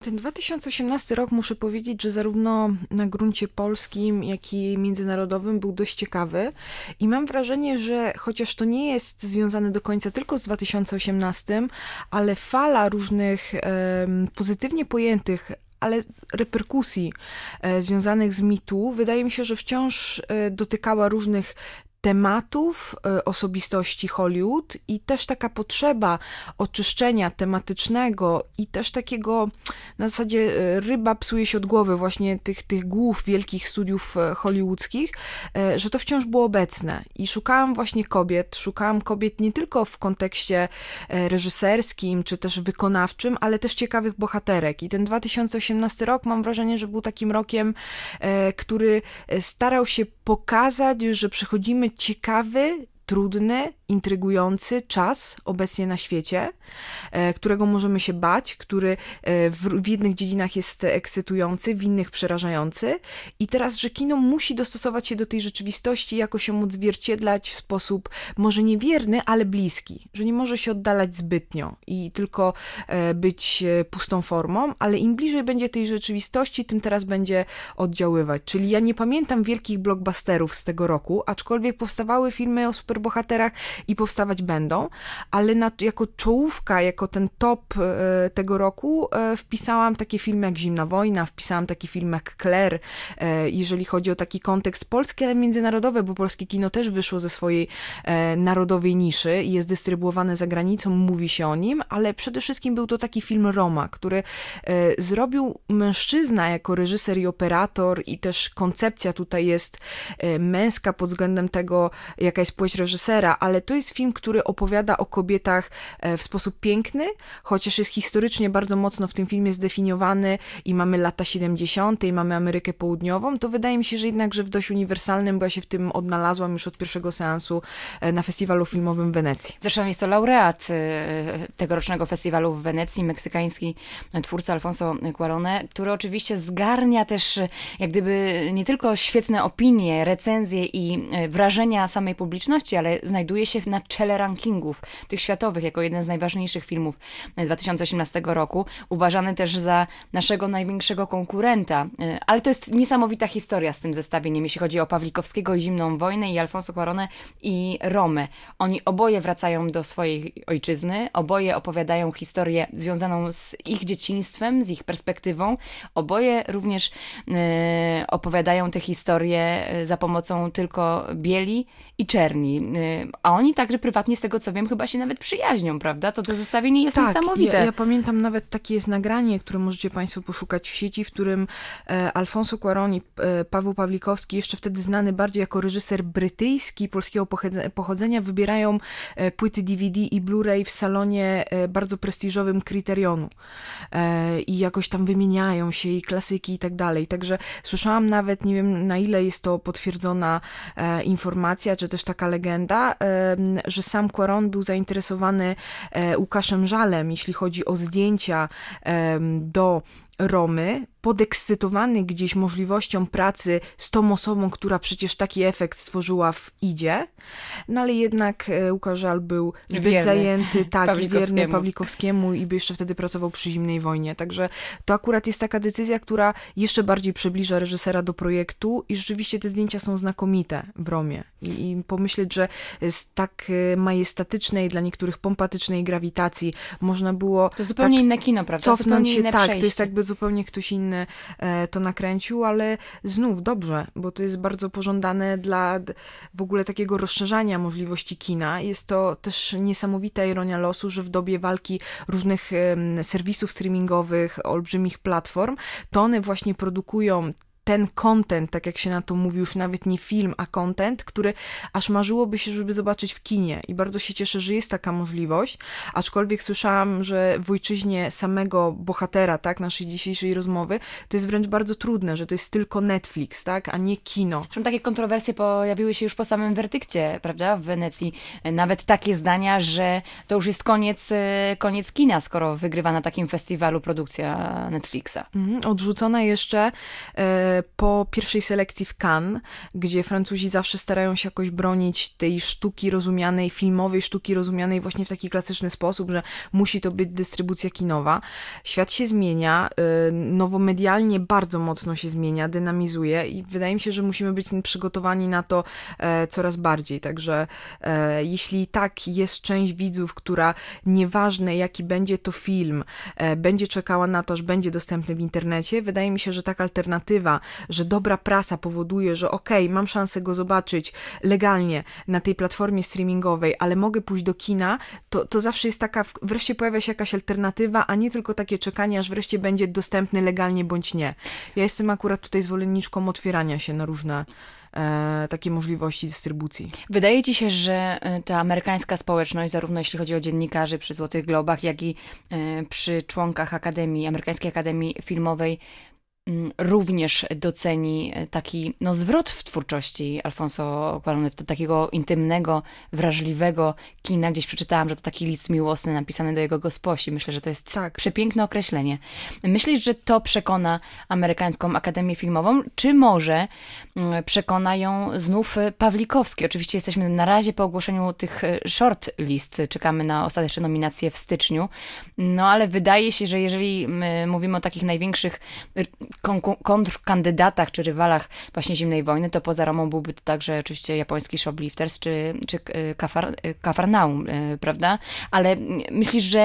Ten 2018 rok, muszę powiedzieć, że zarówno na gruncie polskim, jak i międzynarodowym był dość ciekawy i mam wrażenie, że chociaż to nie jest związane do końca tylko z 2018, ale fala różnych pozytywnie pojętych ale reperkusji związanych z MeToo, wydaje mi się, że wciąż dotykała różnych tematów osobistości Hollywood i też taka potrzeba oczyszczenia tematycznego i też takiego na zasadzie ryba psuje się od głowy właśnie tych głów wielkich studiów hollywoodzkich, że to wciąż było obecne i szukałam kobiet nie tylko w kontekście reżyserskim czy też wykonawczym, ale też ciekawych bohaterek i ten 2018 rok mam wrażenie, że był takim rokiem, który starał się pokazać, że przechodzimy ciekawy, trudny, intrygujący czas obecnie na świecie, którego możemy się bać, który w jednych dziedzinach jest ekscytujący, w innych przerażający i teraz, że kino musi dostosować się do tej rzeczywistości, jakoś ją odzwierciedlać w sposób może niewierny, ale bliski, że nie może się oddalać zbytnio i tylko być pustą formą, ale im bliżej będzie tej rzeczywistości, tym teraz będzie oddziaływać. Czyli ja nie pamiętam wielkich blockbusterów z tego roku, aczkolwiek powstawały filmy o superbohaterach i powstawać będą, ale jako czołówka, jako ten top tego roku wpisałam takie filmy jak Zimna wojna, wpisałam taki film jak Claire, jeżeli chodzi o taki kontekst polski, ale międzynarodowy, bo polskie kino też wyszło ze swojej narodowej niszy i jest dystrybuowane za granicą, mówi się o nim, ale przede wszystkim był to taki film Roma, który zrobił mężczyzna jako reżyser i operator i też koncepcja tutaj jest męska pod względem tego, jaka jest płeć reżysera, ale to jest film, który opowiada o kobietach w sposób piękny, chociaż jest historycznie bardzo mocno w tym filmie zdefiniowany i mamy lata 70. i mamy Amerykę Południową, to wydaje mi się, że jednakże w dość uniwersalnym, bo ja się w tym odnalazłam już od pierwszego seansu na festiwalu filmowym w Wenecji. Zresztą jest to laureat tegorocznego festiwalu w Wenecji, meksykański twórca Alfonso Cuarón, który oczywiście zgarnia też jak gdyby nie tylko świetne opinie, recenzje i wrażenia samej publiczności, ale znajduje się na czele rankingów tych światowych jako jeden z najważniejszych filmów 2018 roku, uważany też za naszego największego konkurenta. Ale to jest niesamowita historia z tym zestawieniem, jeśli chodzi o Pawlikowskiego i Zimną wojnę i Alfonso Cuarónę i Romę. Oni oboje wracają do swojej ojczyzny, oboje opowiadają historię związaną z ich dzieciństwem, z ich perspektywą. Oboje również opowiadają te historie za pomocą tylko bieli i czerni. A oni także prywatnie, z tego co wiem, chyba się nawet przyjaźnią, prawda? To zestawienie jest niesamowite. Ja pamiętam nawet takie jest nagranie, które możecie Państwo poszukać w sieci, w którym Alfonso Cuarón i Paweł Pawlikowski, jeszcze wtedy znany bardziej jako reżyser brytyjski, polskiego pochodzenia, wybierają płyty DVD i Blu-ray w salonie bardzo prestiżowym Kryterionu. I jakoś tam wymieniają się i klasyki i tak dalej. Także słyszałam nawet, nie wiem na ile jest to potwierdzona informacja, czy też taka legenda, że sam Cuarón był zainteresowany Łukaszem Żalem, jeśli chodzi o zdjęcia do Romy, podekscytowany gdzieś możliwością pracy z tą osobą, która przecież taki efekt stworzyła w Idzie, no ale jednak Łukasz Żal był zbyt zajęty, i wierny Pawlikowskiemu i by jeszcze wtedy pracował przy Zimnej wojnie, także to akurat jest taka decyzja, która jeszcze bardziej przybliża reżysera do projektu i rzeczywiście te zdjęcia są znakomite w Romie i pomyśleć, że z tak majestatycznej, dla niektórych pompatycznej grawitacji można było to zupełnie tak inne kino, prawda? cofnąć się, przejście. to jest jakby zupełnie ktoś inny to nakręcił, ale znów dobrze, bo to jest bardzo pożądane dla w ogóle takiego rozszerzania możliwości kina. Jest to też niesamowita ironia losu, że w dobie walki różnych serwisów streamingowych, olbrzymich platform, to one właśnie produkują ten content, tak jak się na to mówi, już nawet nie film, a content, który aż marzyłoby się, żeby zobaczyć w kinie i bardzo się cieszę, że jest taka możliwość, aczkolwiek słyszałam, że w ojczyźnie samego bohatera, tak, naszej dzisiejszej rozmowy, to jest wręcz bardzo trudne, że to jest tylko Netflix, tak, a nie kino. Zresztą takie kontrowersje pojawiły się już po samym werdykcie, prawda, w Wenecji. Nawet takie zdania, że to już jest koniec kina, skoro wygrywa na takim festiwalu produkcja Netflixa. Odrzucona jeszcze po pierwszej selekcji w Cannes, gdzie Francuzi zawsze starają się jakoś bronić tej sztuki rozumianej, filmowej sztuki rozumianej właśnie w taki klasyczny sposób, że musi to być dystrybucja kinowa. Świat się zmienia, nowomedialnie bardzo mocno się zmienia, dynamizuje i wydaje mi się, że musimy być przygotowani na to coraz bardziej. Także jeśli tak jest część widzów, która nieważne jaki będzie to film, będzie czekała na to, że będzie dostępny w internecie, wydaje mi się, że taka alternatywa, że dobra prasa powoduje, że mam szansę go zobaczyć legalnie na tej platformie streamingowej, ale mogę pójść do kina, to zawsze jest taka, wreszcie pojawia się jakaś alternatywa, a nie tylko takie czekanie, aż wreszcie będzie dostępny legalnie bądź nie. Ja jestem akurat tutaj zwolenniczką otwierania się na różne takie możliwości dystrybucji. Wydaje ci się, że ta amerykańska społeczność, zarówno jeśli chodzi o dziennikarzy przy Złotych Globach, jak i przy członkach Amerykańskiej Akademii Filmowej, również doceni taki zwrot w twórczości Alfonso Cuarón, takiego intymnego, wrażliwego kina. Gdzieś przeczytałam, że to taki list miłosny napisany do jego gosposi. Myślę, że to jest przepiękne określenie. Myślisz, że to przekona amerykańską Akademię Filmową, czy może przekona ją znów Pawlikowski? Oczywiście jesteśmy na razie po ogłoszeniu tych short list, czekamy na ostateczne nominacje w styczniu, ale wydaje się, że jeżeli mówimy o takich największych kontrkandydatach czy rywalach właśnie Zimnej Wojny, to poza Romą byłby to także oczywiście japoński Shoplifters czy Kafarnaum, prawda? Ale myślisz, że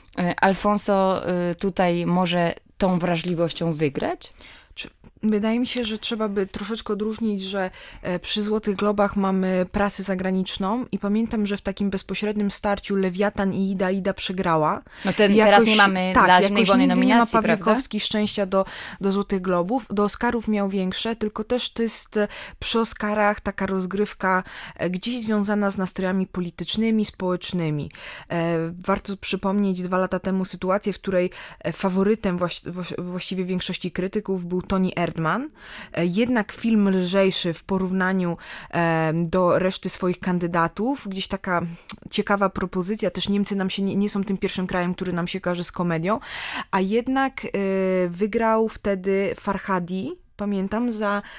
Alfonso tutaj może tą wrażliwością wygrać? Wydaje mi się, że trzeba by troszeczkę odróżnić, że przy Złotych Globach mamy prasę zagraniczną i pamiętam, że w takim bezpośrednim starciu Lewiatan i Ida przegrała. Teraz nie mamy dla Zimnej Wojny nominacji, nie ma Pawlikowski szczęścia do Złotych Globów. Do Oscarów miał większe, tylko też to jest przy Oscarach taka rozgrywka gdzieś związana z nastrojami politycznymi, społecznymi. Warto przypomnieć 2 lata temu sytuację, w której faworytem właściwie większości krytyków był Tony Erdmann. Jednak film lżejszy w porównaniu do reszty swoich kandydatów. Gdzieś taka ciekawa propozycja. Też Niemcy nam się nie są tym pierwszym krajem, który nam się kojarzy z komedią. A jednak wygrał wtedy Farhadi, pamiętam,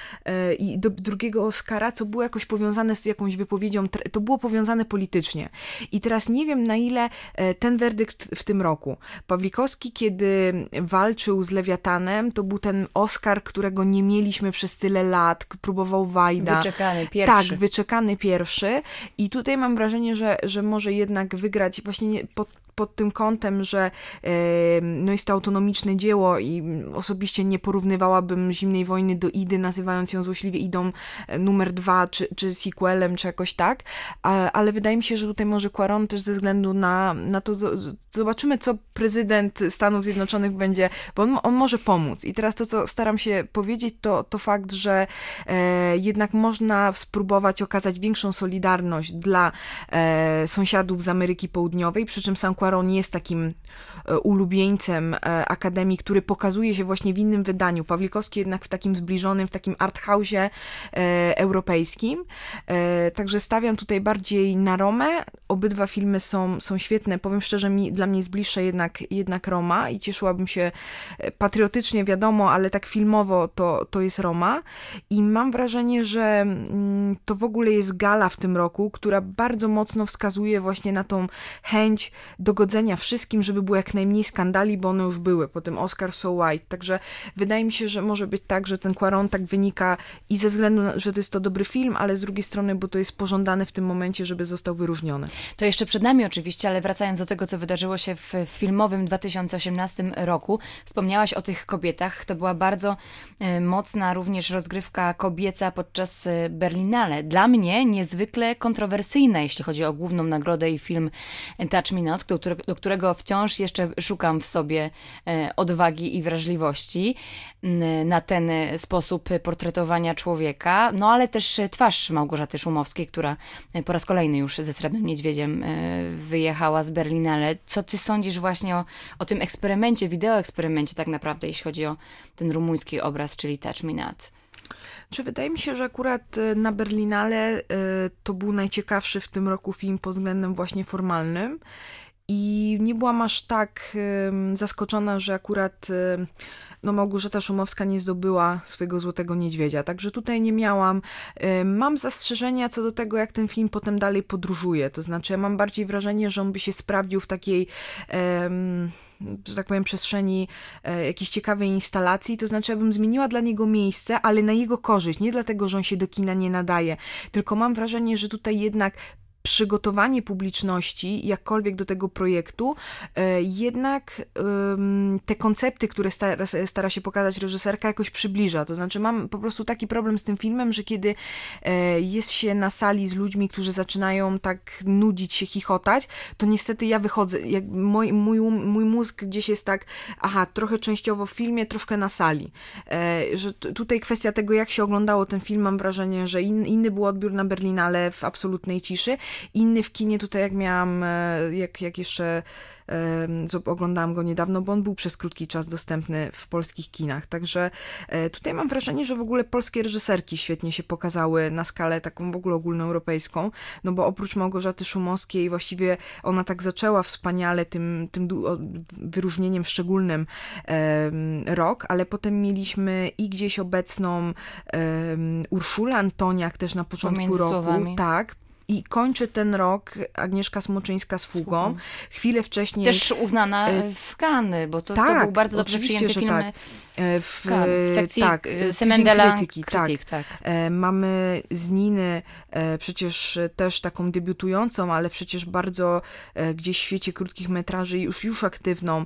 i do drugiego Oscara, co było jakoś powiązane z jakąś wypowiedzią, to było powiązane politycznie. I teraz nie wiem, na ile ten werdykt w tym roku. Pawlikowski, kiedy walczył z Lewiatanem, to był ten Oscar, którego nie mieliśmy przez tyle lat, próbował Wajda. Wyczekany pierwszy. Tak, wyczekany pierwszy. I tutaj mam wrażenie, że może jednak wygrać właśnie pod tym kątem, że jest to autonomiczne dzieło i osobiście nie porównywałabym Zimnej Wojny do Idy, nazywając ją złośliwie Idą numer 2, czy sequelem, czy jakoś tak, ale wydaje mi się, że tutaj może Cuarón też ze względu na to, zobaczymy, co prezydent Stanów Zjednoczonych będzie, bo on może pomóc. I teraz to, co staram się powiedzieć, to fakt, że jednak można spróbować okazać większą solidarność dla sąsiadów z Ameryki Południowej, przy czym sam Cuarón nie jest takim ulubieńcem Akademii, który pokazuje się właśnie w innym wydaniu. Pawlikowski jednak w takim zbliżonym, w takim arthouse'ie europejskim. Także stawiam tutaj bardziej na Romę. Obydwa filmy są świetne. Powiem szczerze, dla mnie jest bliższa jednak Roma i cieszyłabym się patriotycznie, wiadomo, ale tak filmowo to jest Roma. I mam wrażenie, że to w ogóle jest gala w tym roku, która bardzo mocno wskazuje właśnie na tą chęć dogodzenia wszystkim, żeby było jak najmniej skandali, bo one już były po tym Oscar So White. Także wydaje mi się, że może być tak, że ten Cuarón tak wynika i ze względu na, że to jest to dobry film, ale z drugiej strony, bo to jest pożądane w tym momencie, żeby został wyróżniony. To jeszcze przed nami oczywiście, ale wracając do tego, co wydarzyło się w filmowym 2018 roku, wspomniałaś o tych kobietach. To była bardzo mocna również rozgrywka kobieca podczas Berlinale. Dla mnie niezwykle kontrowersyjna, jeśli chodzi o główną nagrodę i film Touch Me Not, do którego wciąż jeszcze szukam w sobie odwagi i wrażliwości na ten sposób portretowania człowieka, ale też twarz Małgorzaty Szumowskiej, która po raz kolejny już ze Srebrnym Niedźwiedziem wyjechała z Berlinale. Co ty sądzisz właśnie o tym eksperymencie, wideoeksperymencie tak naprawdę, jeśli chodzi o ten rumuński obraz, czyli Touch Me Not? Wydaje mi się, że akurat na Berlinale to był najciekawszy w tym roku film pod względem właśnie formalnym. i nie byłam aż tak zaskoczona, że akurat no Małgorzata Szumowska nie zdobyła swojego Złotego Niedźwiedzia, także tutaj nie miałam. Mam zastrzeżenia co do tego, jak ten film potem dalej podróżuje, to znaczy ja mam bardziej wrażenie, że on by się sprawdził w takiej, że tak powiem, przestrzeni jakiejś ciekawej instalacji, to znaczy ja bym zmieniła dla niego miejsce, ale na jego korzyść, nie dlatego, że on się do kina nie nadaje, tylko mam wrażenie, że tutaj jednak przygotowanie publiczności, jakkolwiek do tego projektu, jednak te koncepty, które stara się pokazać reżyserka, jakoś przybliża. To znaczy mam po prostu taki problem z tym filmem, że kiedy jest się na sali z ludźmi, którzy zaczynają tak nudzić się, chichotać, to niestety ja wychodzę, jak mój mózg gdzieś jest tak, trochę częściowo w filmie, troszkę na sali. Że tutaj kwestia tego, jak się oglądało ten film, mam wrażenie, że inny był odbiór na Berlinale w absolutnej ciszy, inny w kinie tutaj jak miałam, jak jeszcze oglądałam go niedawno, bo on był przez krótki czas dostępny w polskich kinach, także tutaj mam wrażenie, że w ogóle polskie reżyserki świetnie się pokazały na skalę taką w ogóle ogólnoeuropejską, no bo oprócz Małgorzaty Szumowskiej właściwie ona tak zaczęła wspaniale tym wyróżnieniem szczególnym rok, ale potem mieliśmy i gdzieś obecną Urszulę Antoniak też na początku Pomiędzy roku, słowami. tak. I kończy ten rok Agnieszka Smoczyńska z Fugą. Chwilę wcześniej... Też uznana w Cannes, bo to był bardzo dobrze przyjęty film tak. w sekcji Semaine de la Critique, tak. Mamy z Niny przecież też taką debiutującą, ale przecież bardzo gdzieś w świecie krótkich metraży już aktywną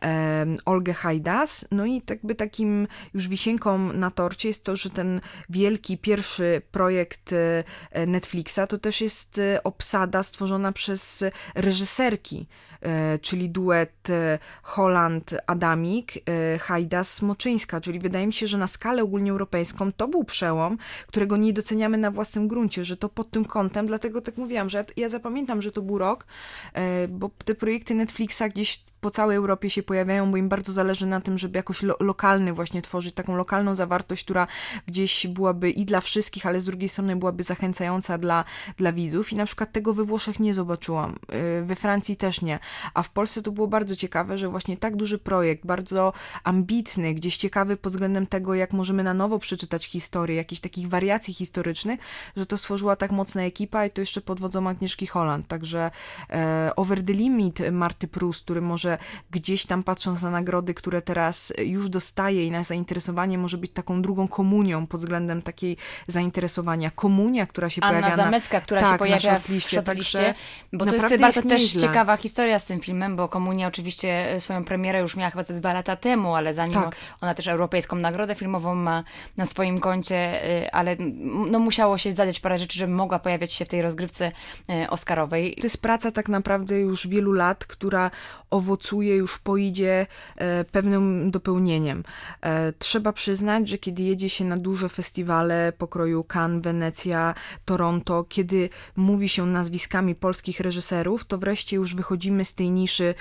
Olgę Hajdas. No i jakby takim już wisienką na torcie jest to, że ten wielki pierwszy projekt Netflixa to też jest obsada stworzona przez reżyserki, czyli duet Holland-Adamik, Hajdas-Smoczyńska, czyli wydaje mi się, że na skalę ogólnoeuropejską to był przełom, którego nie doceniamy na własnym gruncie, że to pod tym kątem, dlatego tak mówiłam, że ja zapamiętam, że to był rok, bo te projekty Netflixa gdzieś po całej Europie się pojawiają, bo im bardzo zależy na tym, żeby jakoś lokalny właśnie tworzyć, taką lokalną zawartość, która gdzieś byłaby i dla wszystkich, ale z drugiej strony byłaby zachęcająca dla widzów i na przykład tego we Włoszech nie zobaczyłam, we Francji też nie, a w Polsce to było bardzo ciekawe, że właśnie tak duży projekt, bardzo ambitny, gdzieś ciekawy pod względem tego, jak możemy na nowo przeczytać historię, jakichś takich wariacji historycznych, że to stworzyła tak mocna ekipa i to jeszcze pod wodzą Agnieszki Holland, także Over the Limit Marty Prus, który może gdzieś tam patrząc na nagrody, które teraz już dostaje i na zainteresowanie może być taką drugą komunią pod względem takiej zainteresowania. Komunia, która się pojawia Anna Zamecka, która się pojawia w shortliście, bo to jest bardzo też ciekawa historia z tym filmem, bo Komunia oczywiście swoją premierę już miała chyba ze 2 lata temu, ale zanim ona też europejską nagrodę filmową ma na swoim koncie, ale no musiało się zadać parę rzeczy, żeby mogła pojawiać się w tej rozgrywce oscarowej. To jest praca tak naprawdę już wielu lat, która owocuje, już poidzie pewnym dopełnieniem. Trzeba przyznać, że kiedy jedzie się na duże festiwale pokroju Cannes, Wenecja, Toronto, kiedy mówi się nazwiskami polskich reżyserów, to wreszcie już wychodzimy z tej niszy,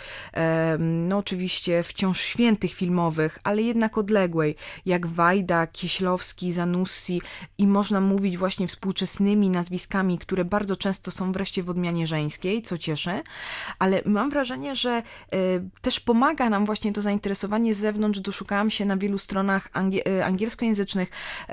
no oczywiście wciąż świętych filmowych, ale jednak odległej, jak Wajda, Kieślowski, Zanussi i można mówić właśnie współczesnymi nazwiskami, które bardzo często są wreszcie w odmianie żeńskiej, co cieszy, ale mam wrażenie, że też pomaga nam właśnie to zainteresowanie z zewnątrz. Doszukałam się na wielu stronach angielskojęzycznych,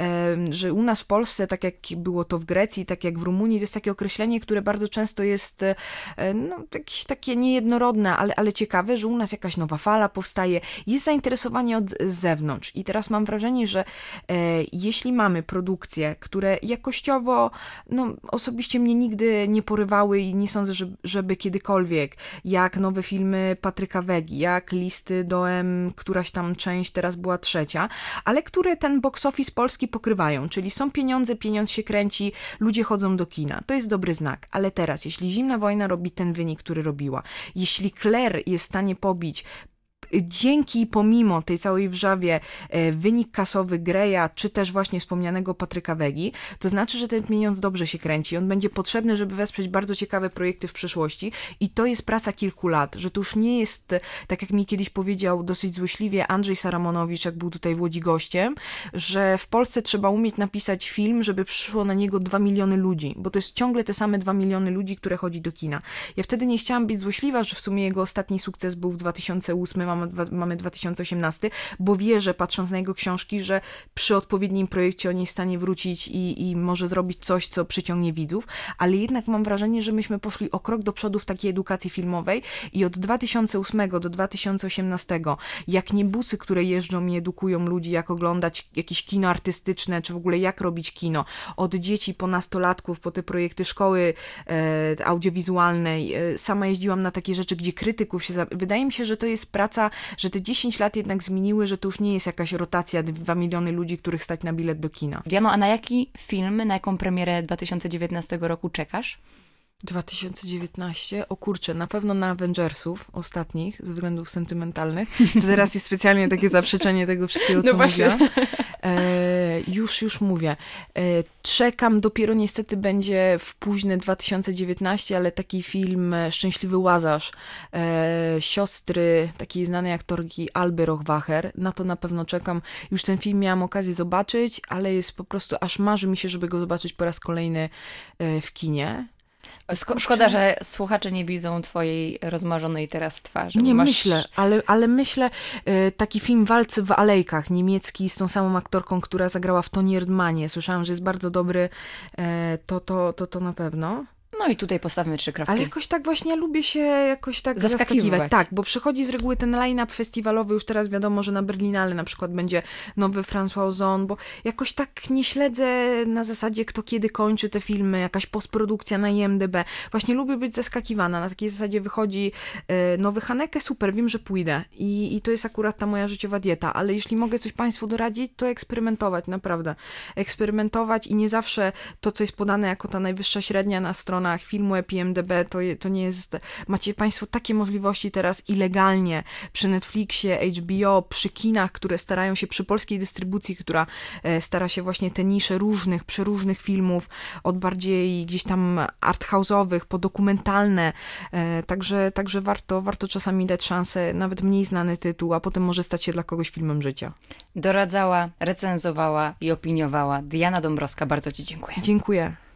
że u nas w Polsce, tak jak było to w Grecji, tak jak w Rumunii, to jest takie określenie, które bardzo często jest no, jakieś takie niejednorodne, ale ciekawe, że u nas jakaś nowa fala powstaje, jest zainteresowanie od zewnątrz i teraz mam wrażenie, że jeśli mamy produkcje, które jakościowo, no osobiście mnie nigdy nie porywały i nie sądzę, żeby kiedykolwiek, jak nowe filmy Patryka Wegi, jak Listy dołem, któraś tam część, teraz była 3, ale które ten box office polski pokrywają, czyli są pieniądze, pieniądz się kręci, ludzie chodzą do kina. To jest dobry znak, ale teraz, jeśli Zimna wojna robi ten wynik, który robiła, jeśli Claire jest w stanie pobić dzięki, pomimo tej całej wrzawie, wynik kasowy Greya, czy też właśnie wspomnianego Patryka Wegi, to znaczy, że ten pieniądz dobrze się kręci. On będzie potrzebny, żeby wesprzeć bardzo ciekawe projekty w przyszłości i to jest praca kilku lat, że to już nie jest, tak jak mi kiedyś powiedział dosyć złośliwie Andrzej Saramonowicz, jak był tutaj w Łodzi gościem, że w Polsce trzeba umieć napisać film, żeby przyszło na niego 2 miliony ludzi, bo to jest ciągle te same 2 miliony ludzi, które chodzi do kina. Ja wtedy nie chciałam być złośliwa, że w sumie jego ostatni sukces był w 2008, mamy 2018, bo wierzę, patrząc na jego książki, że przy odpowiednim projekcie on jest w stanie wrócić i może zrobić coś, co przyciągnie widzów, ale jednak mam wrażenie, że myśmy poszli o krok do przodu w takiej edukacji filmowej i od 2008 do 2018, jak nie busy, które jeżdżą i edukują ludzi, jak oglądać jakieś kino artystyczne, czy w ogóle jak robić kino, od dzieci po nastolatków, po te projekty szkoły audiowizualnej, sama jeździłam na takie rzeczy, gdzie krytyków się... Wydaje mi się, że to jest praca, że te 10 lat jednak zmieniły, że to już nie jest jakaś rotacja 2 miliony ludzi, których stać na bilet do kina. Diano, a na jaki film, na jaką premierę 2019 roku czekasz? 2019? O kurczę, na pewno na Avengersów ostatnich, ze względów sentymentalnych. To teraz jest specjalnie takie zaprzeczenie tego wszystkiego, co mówiłam. Już mówię. Czekam, dopiero niestety będzie w późne 2019, ale taki film Szczęśliwy Łazarz, siostry takiej znanej aktorki Alby Rohrwacher. Na to na pewno czekam. Już ten film miałam okazję zobaczyć, ale jest po prostu, aż marzy mi się, żeby go zobaczyć po raz kolejny w kinie. Szkoda, że słuchacze nie widzą twojej rozmarzonej teraz twarzy. Nie, myślę, ale myślę, taki film Walcy w alejkach, niemiecki, z tą samą aktorką, która zagrała w Tonie Erdmanie. Słyszałam, że jest bardzo dobry, to na pewno. No i tutaj postawmy 3 kropki. Ale jakoś tak właśnie ja lubię się jakoś tak zaskakiwać. Tak, bo przychodzi z reguły ten line-up festiwalowy, już teraz wiadomo, że na Berlinale na przykład będzie nowy François Ozon, bo jakoś tak nie śledzę na zasadzie, kto kiedy kończy te filmy, jakaś postprodukcja na IMDb. Właśnie lubię być zaskakiwana. Na takiej zasadzie wychodzi nowy Haneke, super, wiem, że pójdę. I to jest akurat ta moja życiowa dieta, ale jeśli mogę coś Państwu doradzić, to eksperymentować, naprawdę. Eksperymentować i nie zawsze to, co jest podane jako ta najwyższa średnia na stronach filmu IMDb, to nie jest... Macie Państwo takie możliwości teraz i legalnie przy Netflixie, HBO, przy kinach, które starają się, przy polskiej dystrybucji, która stara się właśnie te nisze przeróżnych filmów, od bardziej gdzieś tam arthouse'owych, po dokumentalne, także warto czasami dać szansę, nawet mniej znany tytuł, a potem może stać się dla kogoś filmem życia. Doradzała, recenzowała i opiniowała Diana Dąbrowska. Bardzo Ci dziękuję. Dziękuję.